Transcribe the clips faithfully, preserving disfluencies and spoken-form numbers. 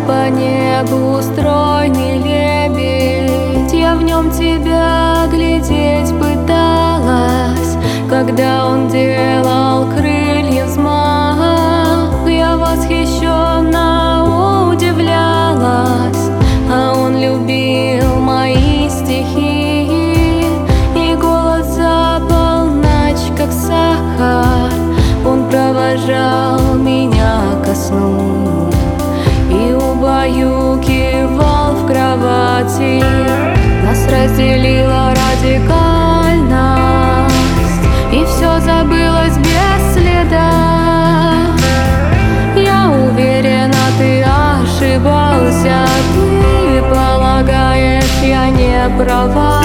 по небу стройный лебедь. Я в нем тебя глядеть пыталась, когда он делал крылья взмах. Я восхищенно удивлялась, а он любил мои стихи. И голос за полночь, как сахар, он провожал меня ко сну и убаюкивал в кровати. Нас разделила радикальность, и все забылось без следа. Я уверена, ты ошибался, ты полагаешь, я не права.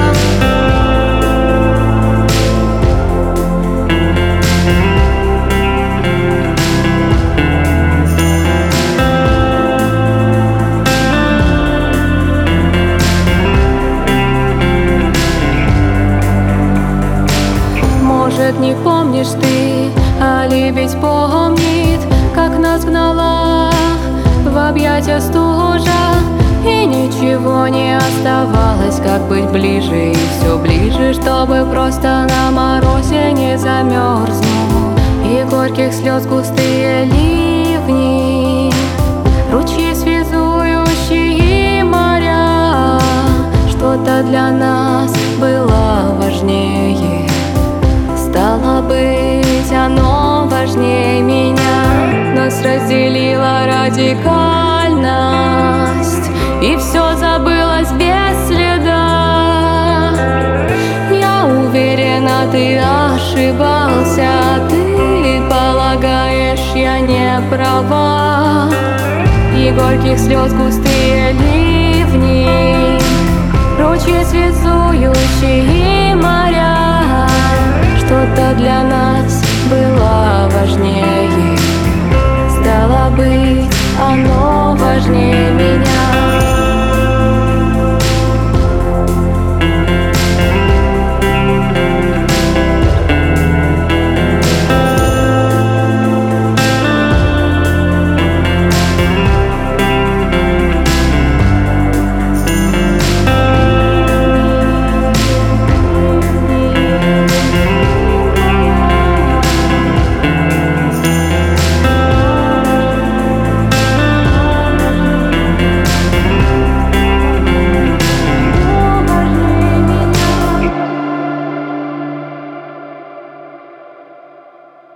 Может, не помнишь ты, а лебедь помнит, как нас гнала в объятия стужа, и ничего не оставалось, как быть ближе и все ближе, чтобы просто на морозе не замерзнуть. И горьких слез густые ливни, ручьи связующие моря, что-то для нас было важнее. Стало быть, оно важнее меня. Нас разделила радикальность, и все забылось без следа. Я уверена, ты ошибался, ты полагаешь, я не права. И горьких слез густые ливни, ручьи связующие моря, что-то для нас было важнее. Стало быть, оно важнее меня.